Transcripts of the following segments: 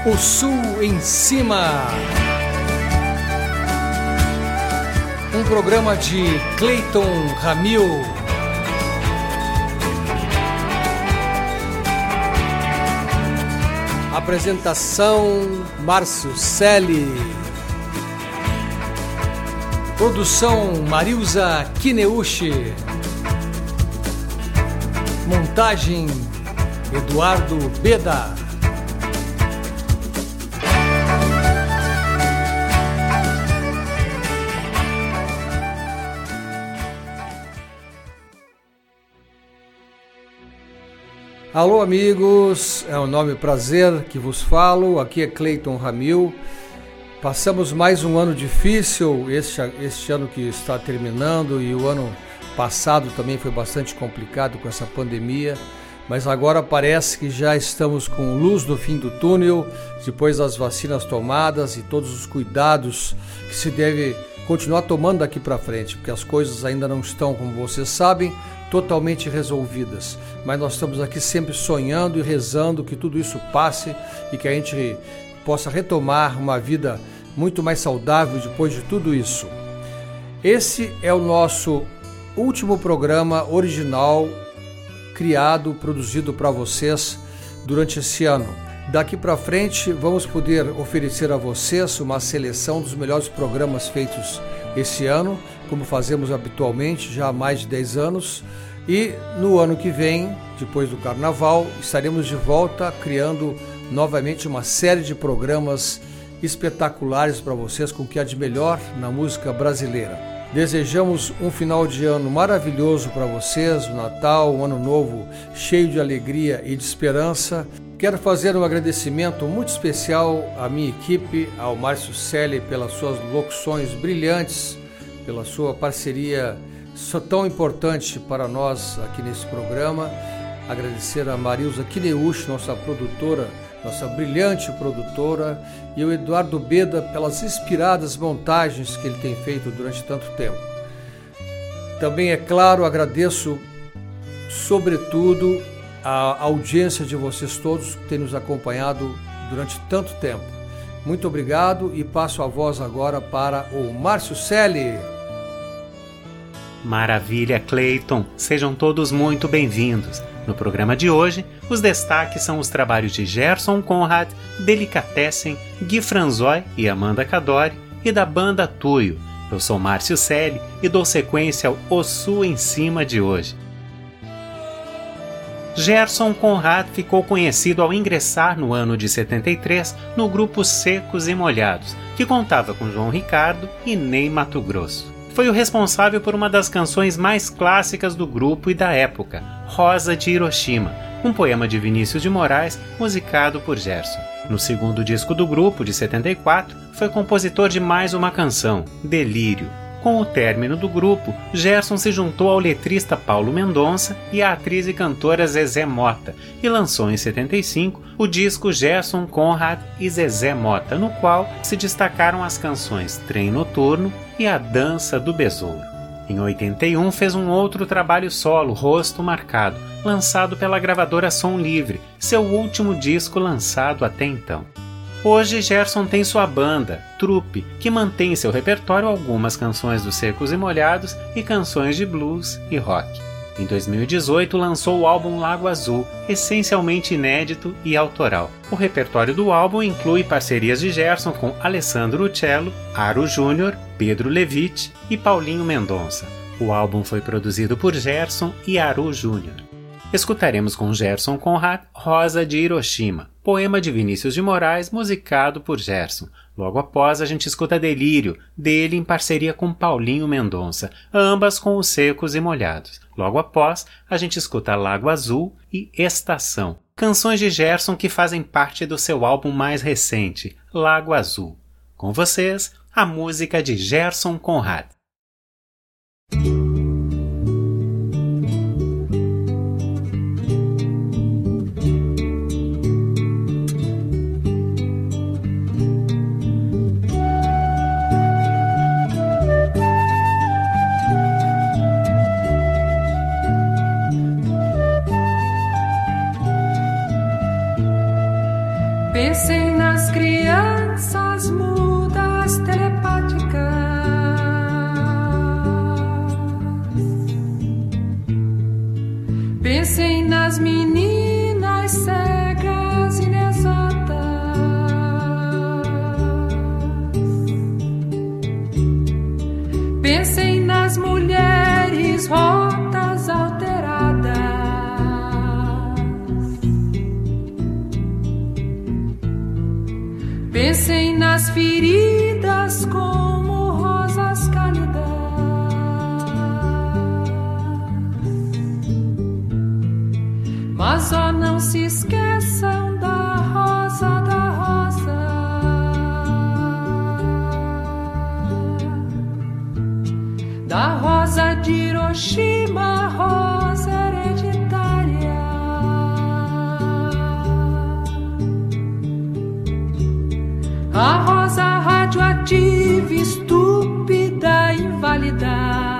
O Sul em Cima. Um programa de Cleiton Ramil. Apresentação Márcio Selle. Produção Marilza Kineuchi. Montagem Eduardo Beda. Alô amigos, é um enorme prazer que vos falo, aqui é Cleiton Ramil. Passamos mais um ano difícil, este ano que está terminando, e o ano passado também foi bastante complicado com essa pandemia, mas agora parece que já estamos com luz no fim do túnel, depois das vacinas tomadas e todos os cuidados que se deve continuar tomando daqui para frente, porque as coisas ainda não estão, como vocês sabem, totalmente resolvidas, mas nós estamos aqui sempre sonhando e rezando que tudo isso passe e que a gente possa retomar uma vida muito mais saudável depois de tudo isso. Esse é o nosso último programa original criado, produzido para vocês durante esse ano. Daqui para frente vamos poder oferecer a vocês uma seleção dos melhores programas feitos esse ano, como fazemos habitualmente já há mais de 10 anos, e no ano que vem, depois do Carnaval, estaremos de volta criando novamente uma série de programas espetaculares para vocês com o que há de melhor na música brasileira. Desejamos um final de ano maravilhoso para vocês, um Natal, um Ano Novo cheio de alegria e de esperança. Quero fazer um agradecimento muito especial à minha equipe, ao Márcio Selle, pelas suas locuções brilhantes, pela sua parceria tão importante para nós aqui nesse programa. Agradecer a Marilza Kineuchi, nossa produtora, nossa brilhante produtora, e o Eduardo Beda pelas inspiradas montagens que ele tem feito durante tanto tempo. Também, é claro, agradeço sobretudo a audiência de vocês todos que têm nos acompanhado durante tanto tempo. Muito obrigado e passo a voz agora para o Márcio Selle. Maravilha, Cleiton! Sejam todos muito bem-vindos. No programa de hoje, os destaques são os trabalhos de Gerson Conrad, Delicatessen, Gui Franzói e Amanda Cadore e da banda Tuyo. Eu sou Márcio Selle e dou sequência ao O Sul em Cima de hoje. Gerson Conrad ficou conhecido ao ingressar no ano de 73 no grupo Secos e Molhados, que contava com João Ricardo e Ney Matogrosso. Foi o responsável por uma das canções mais clássicas do grupo e da época, Rosa de Hiroshima, um poema de Vinícius de Moraes musicado por Gerson. No segundo disco do grupo, de 74, foi compositor de mais uma canção, Delírio. Com o término do grupo, Gerson se juntou ao letrista Paulo Mendonça e à atriz e cantora Zezé Mota e lançou em 75 o disco Gerson Conrad e Zezé Mota, no qual se destacaram as canções Trem Noturno e A Dança do Besouro. Em 81 fez um outro trabalho solo, Rosto Marcado, lançado pela gravadora Som Livre, seu último disco lançado até então. Hoje, Gerson tem sua banda, Trupe, que mantém em seu repertório algumas canções dos Secos e Molhados e canções de blues e rock. Em 2018, lançou o álbum Lago Azul, essencialmente inédito e autoral. O repertório do álbum inclui parcerias de Gerson com Alessandro Uccello, Aro Júnior, Pedro Levitte e Paulinho Mendonça. O álbum foi produzido por Gerson e Aro Júnior. Escutaremos com Gerson Conrad Rosa de Hiroshima, poema de Vinícius de Moraes musicado por Gerson. Logo após a gente escuta Delírio, dele em parceria com Paulinho Mendonça, ambas com os Secos e Molhados. Logo após a gente escuta Lago Azul e Estação, canções de Gerson que fazem parte do seu álbum mais recente, Lago Azul. Com vocês, a música de Gerson Conrad. Pensem nas crianças mudas telepáticas. Pensem nas meninas cegas inexatas. Pensem nas mulheres rotas alteradas. Pensem nas feridas como rosas cálidas. Mas ó, não se esqueçam da rosa, da rosa. Da rosa de Hiroshima, rosa hereditária. A rosa radioativa, estúpida, inválida.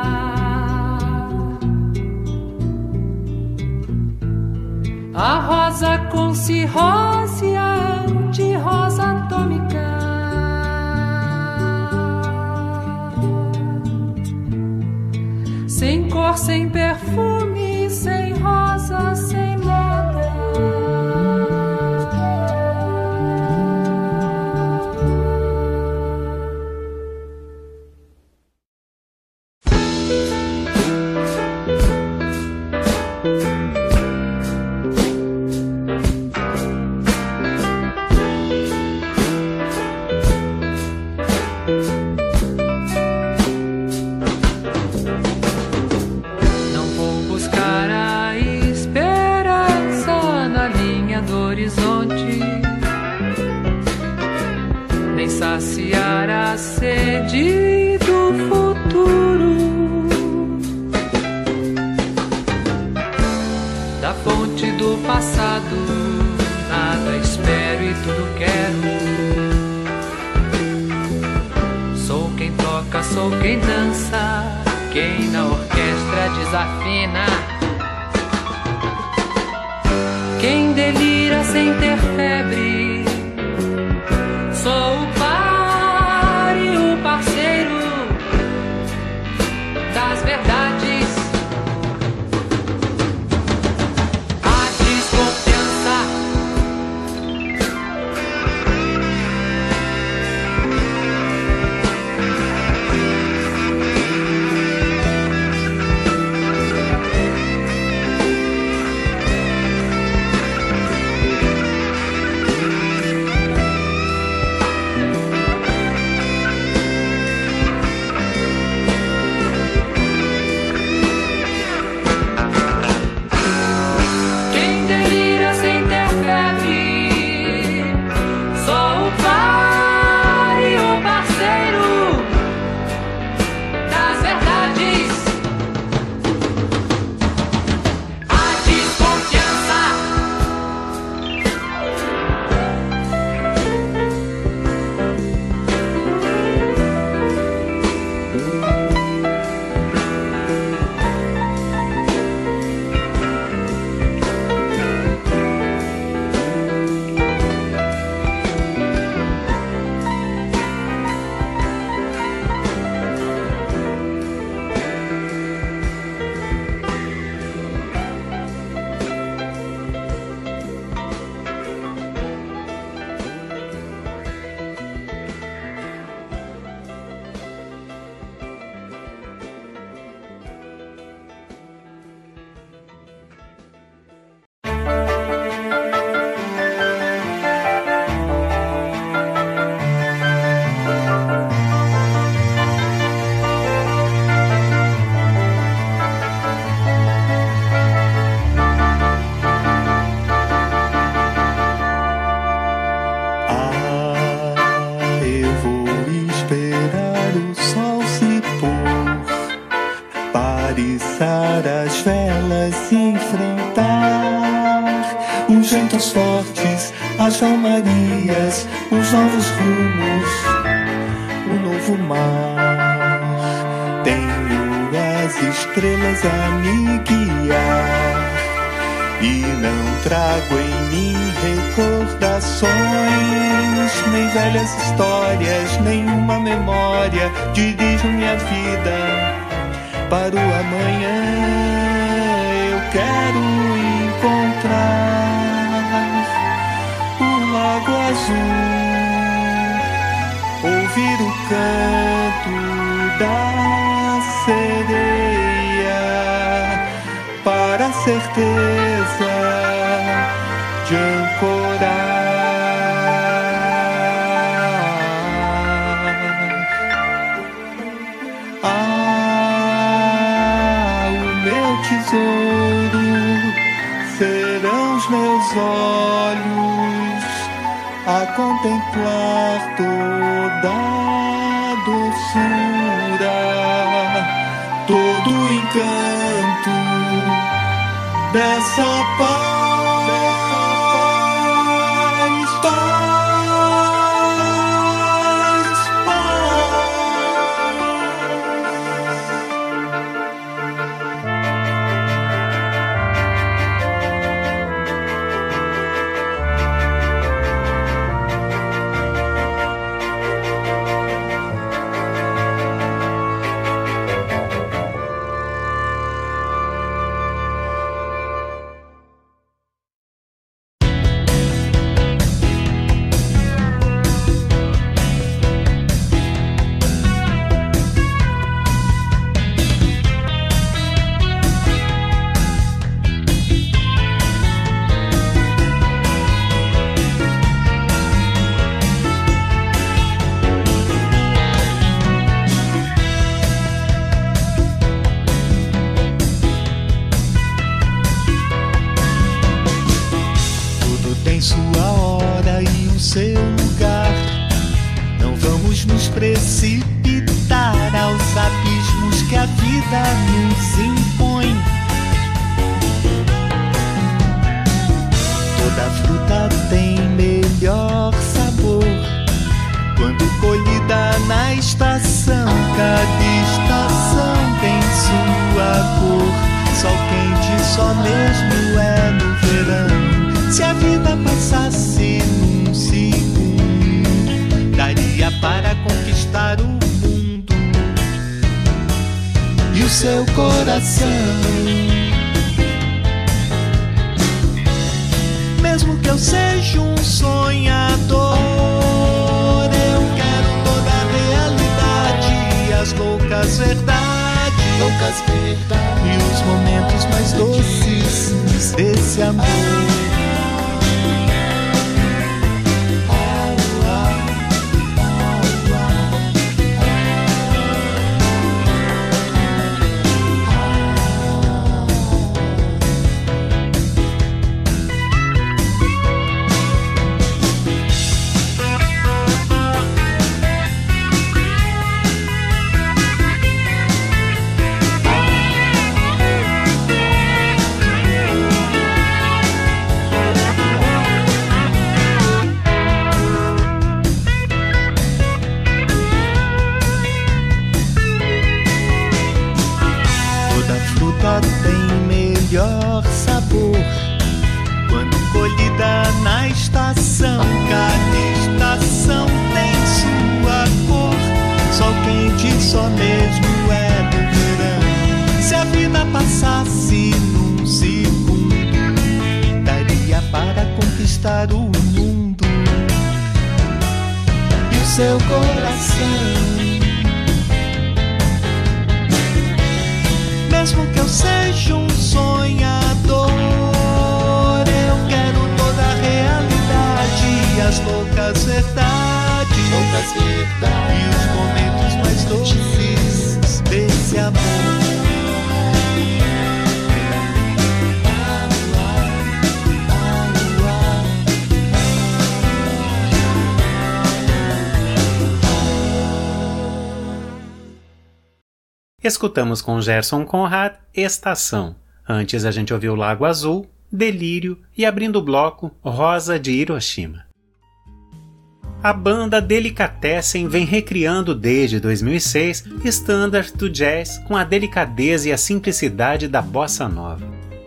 A rosa com cirrose, a anti-rosa atômica. Sem cor, sem perfume, sem rosa, sem moda. Saciar a sede do futuro, da fonte do passado, nada espero e tudo quero. Sou quem toca, sou quem dança, quem na orquestra desafina, quem delira sem ter febre. Sou o par e o parceiro das verdades. A desconfiança. os ventos fortes, as calmarias, os novos rumos, o novo mar. Tenho as estrelas a me guiar E não trago em mim recordações, nem velhas histórias, nenhuma memória. Dirijo minha vida para o amanhã. Eu quero encontrar o lago azul, ouvir o canto da sereia, para a certeza de ancorar. O meu tesouro serão os meus olhos a contemplar toda a doçura, todo o encanto dessa paz. Precipitar aos abismos que a vida nos impõe. Toda fruta tem melhor sabor quando colhida na estação. Cada estação tem sua cor. Sol quente só mesmo é no verão. Se a vida passasse num segundo, daria para conquistar o mundo e o seu coração. Mesmo que eu seja um sonhador, eu quero toda a realidade, as loucas verdades, e os momentos mais doces desse amor. Tem melhor sabor quando colhida na estação. Cada estação tem sua cor. Sol quente só mesmo é no verão. Se a vida passasse num segundo, daria para conquistar o mundo e o seu coração. Mesmo que eu seja um sonhador, eu quero toda a realidade, as loucas verdades, e os momentos mais doces desse amor. Escutamos com Gerson Conrad, Estação. Antes a gente ouviu Lago Azul, Delírio e, abrindo o bloco, Rosa de Hiroshima. A banda Delicatessen vem recriando desde 2006 standards do jazz com a delicadeza e a simplicidade da bossa nova.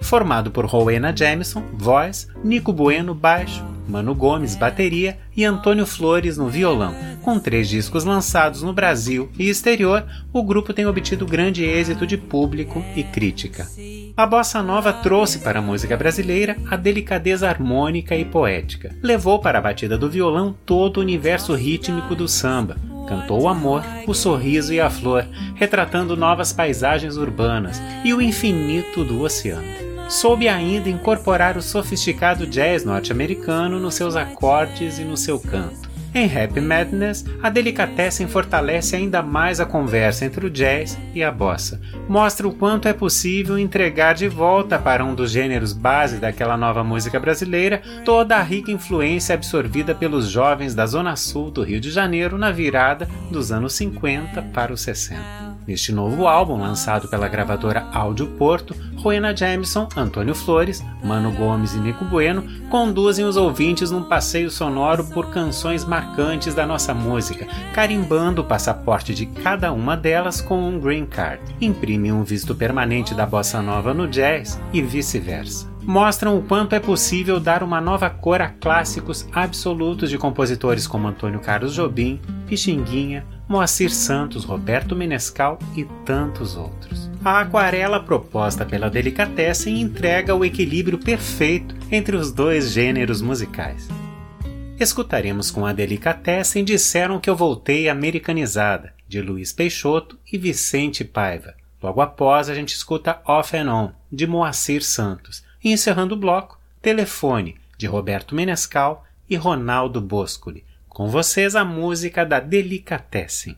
formado por Rowena Jamison, voz, Nico Bueno, baixo, Mano Gomes, bateria e Antônio Flores no violão. Com 3 discos lançados no Brasil e exterior, o grupo tem obtido grande êxito de público e crítica. A bossa nova trouxe para a música brasileira a delicadeza harmônica e poética. Levou para a batida do violão todo o universo rítmico do samba. Cantou o amor, o sorriso e a flor, retratando novas paisagens urbanas e o infinito do oceano. Soube ainda incorporar o sofisticado jazz norte-americano nos seus acordes e no seu canto. Em Happy Madness, a Delicatessen fortalece ainda mais a conversa entre o jazz e a bossa. Mostra o quanto é possível entregar de volta para um dos gêneros base daquela nova música brasileira toda a rica influência absorvida pelos jovens da Zona Sul do Rio de Janeiro na virada dos anos 50 para os 60. Neste novo álbum, lançado pela gravadora Áudio Porto, Rowena Jamison, Antônio Flores, Mano Gomes e Nico Bueno conduzem os ouvintes num passeio sonoro por canções marcantes da nossa música, carimbando o passaporte de cada uma delas com um green card. Imprimem um visto permanente da bossa nova no jazz e vice-versa. Mostram o quanto é possível dar uma nova cor a clássicos absolutos de compositores como Antônio Carlos Jobim, Pixinguinha, Moacir Santos, Roberto Menescal e tantos outros. A aquarela proposta pela Delicatessen entrega o equilíbrio perfeito entre os dois gêneros musicais. Escutaremos com a Delicatessen Disseram que eu voltei americanizada, de Luiz Peixoto e Vicente Paiva. Logo após a gente escuta Off and On, de Moacir Santos. E encerrando o bloco, Telefone, de Roberto Menescal e Ronaldo Boscoli. Com vocês a música da Delicatessen.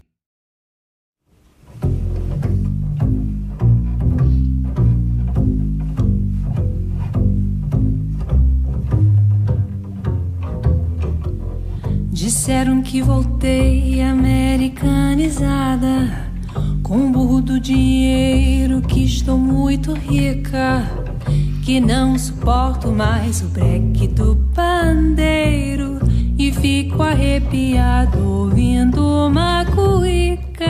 Disseram que voltei americanizada, com burro do dinheiro, que estou muito rica, que não suporto mais o breque do pandeiro e fico arrepiado ouvindo uma cuíca.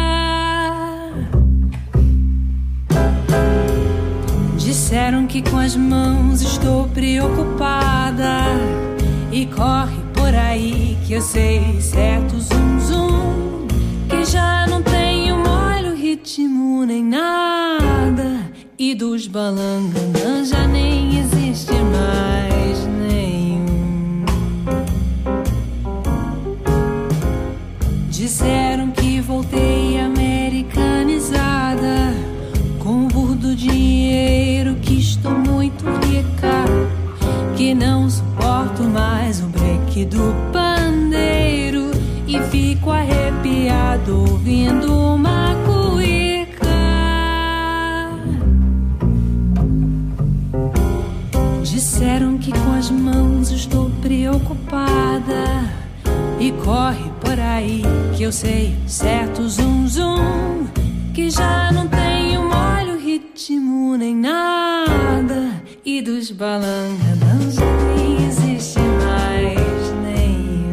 Disseram que com as mãos estou preocupada e corre por aí que eu sei certo zum zum, que já não tenho molho, ritmo nem nada, e dos balangandã já nem existe mais nenhum. Disseram que voltei americanizada, com o burro do dinheiro, que estou muito rica, que não suporto mais o breque do pandeiro e fico arrepiado ouvindo uma cuíca. Disseram que com as mãos estou preocupada e corre por aí que eu sei certo zum zum, que já não tenho molho, ritmo nem nada, e dos balangandãs já nem existe mais nenhum.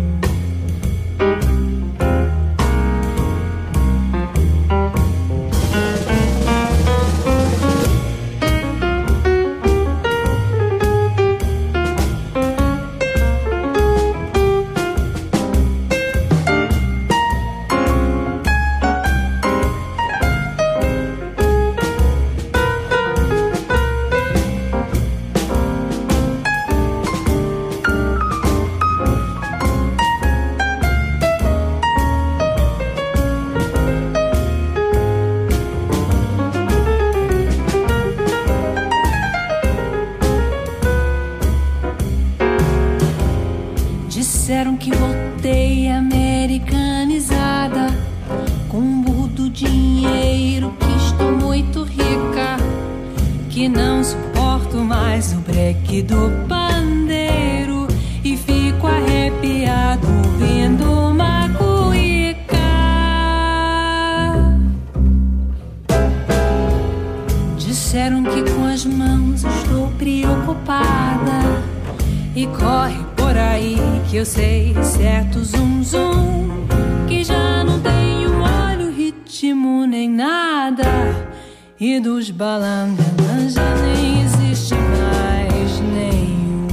Disseram que voltei americanizada, com um burro do dinheiro, que estou muito rica, que não suporto mais o breque do pandeiro e fico arrepiado ouvindo uma cuíca. Disseram que com as mãos estou preocupada e corre por aí que eu sei certo zum zum, que já não tenho molho, ritmo nem nada, e dos balangandãs já nem existe mais nenhum.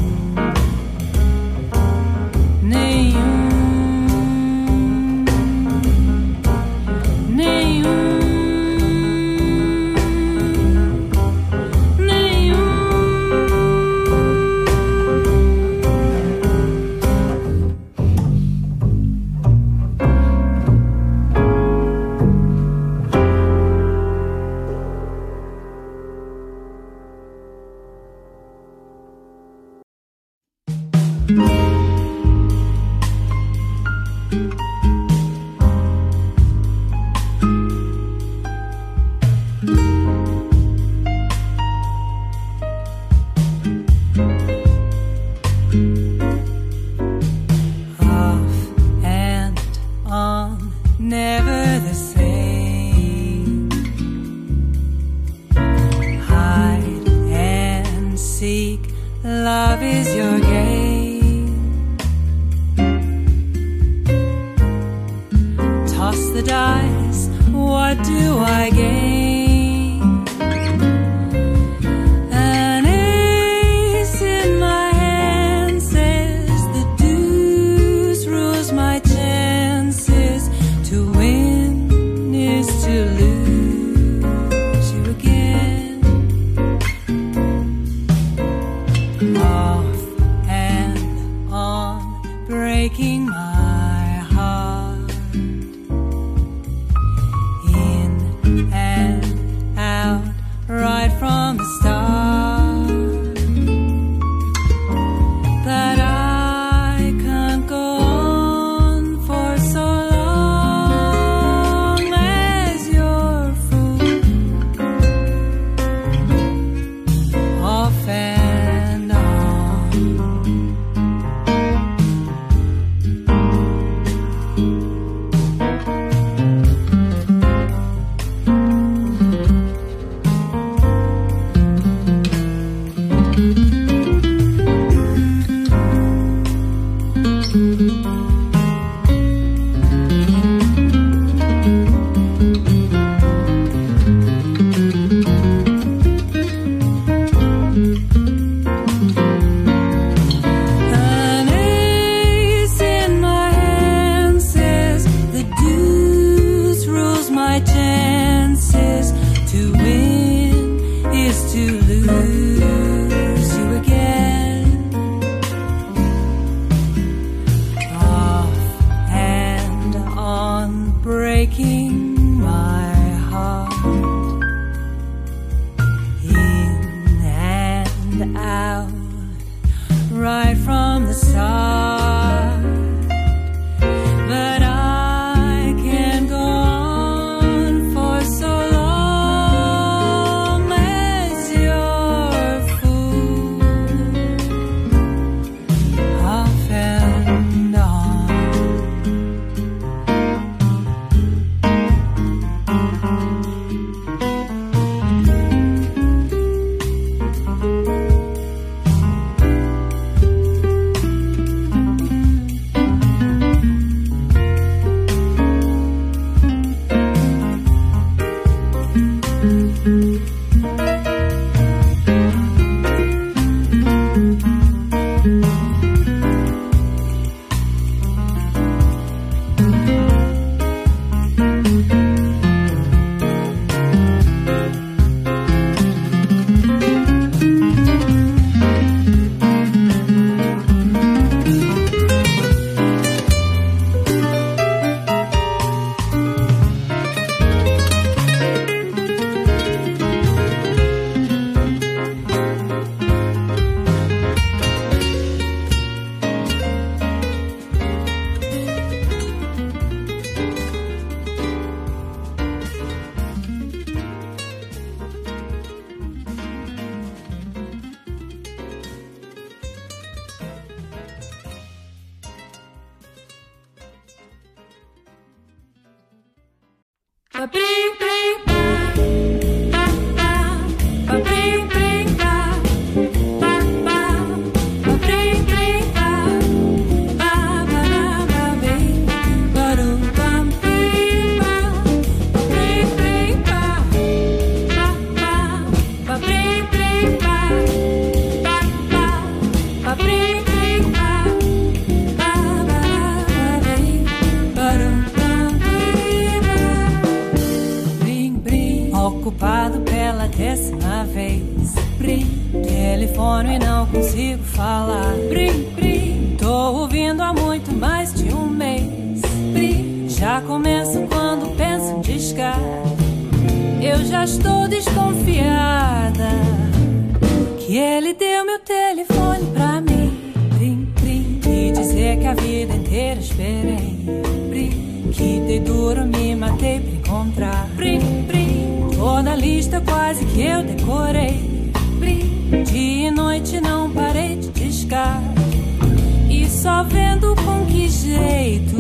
telefono e não consigo falar. Brim, brim, tô ouvindo há muito mais de um mês. Brim, já começo quando penso em discar. Eu já estou desconfiada que ele deu meu telefone pra mim. Brim, brim, e dizer que a vida inteira esperei. Brim, que dei duro, me matei pra encontrar. Brim, brim, toda a lista quase que eu decorei. Brim, dia e noite não parei de discar. E só vendo com que jeito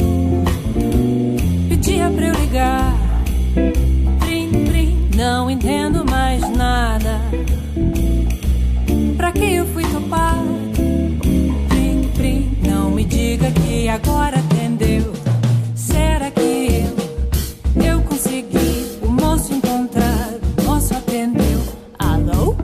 pedia pra eu ligar. Brim, brim, não entendo mais nada. Pra que eu fui topar? Brim, brim, não me diga que agora atendeu. Será que eu consegui o moço encontrar? O moço atendeu. Alô?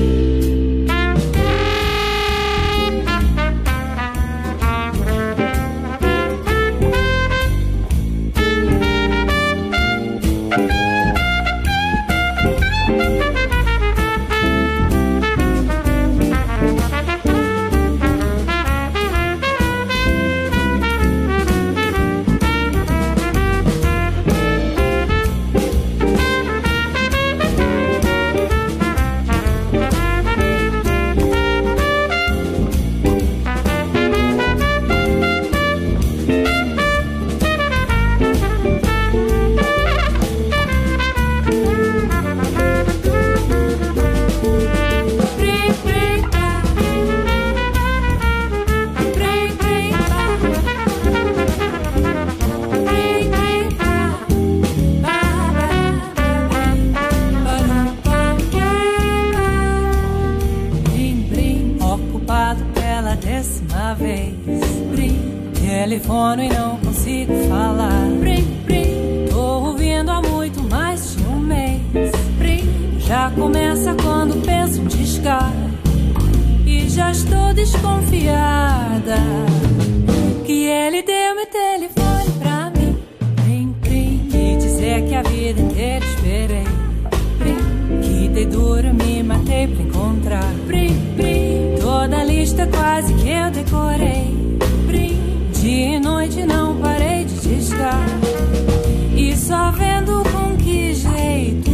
Telefono e não consigo falar. Brim, brim, tô ouvindo há muito mais de um mês. Brim, já começa quando penso em discar. E já estou desconfiada que ele deu meu telefone pra mim. Brim, brim, e dizer que a vida inteira esperei. Brim, que dei duro, me matei pra encontrar. Brim, brim, toda a lista quase que eu decorei. Dia e noite não parei de discar. E só vendo com que jeito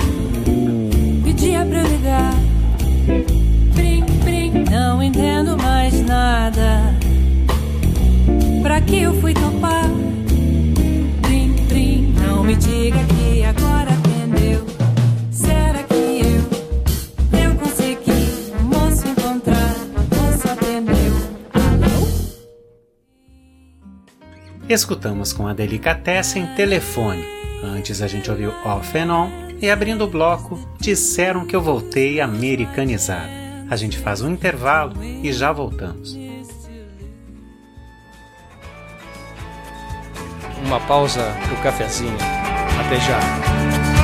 pedia pra eu ligar. Brim, brim, não entendo mais nada. Pra que eu fui topar? Brim, brim, não me diga que agora atendeu. Será que eu consegui o moço encontrar? O moço atendeu. Escutamos com a Delicatessen Telefone. Antes a gente ouviu Off and On e, abrindo o bloco, Disseram que eu voltei americanizada. A gente faz um intervalo e já voltamos. Uma pausa pro cafezinho. Até já.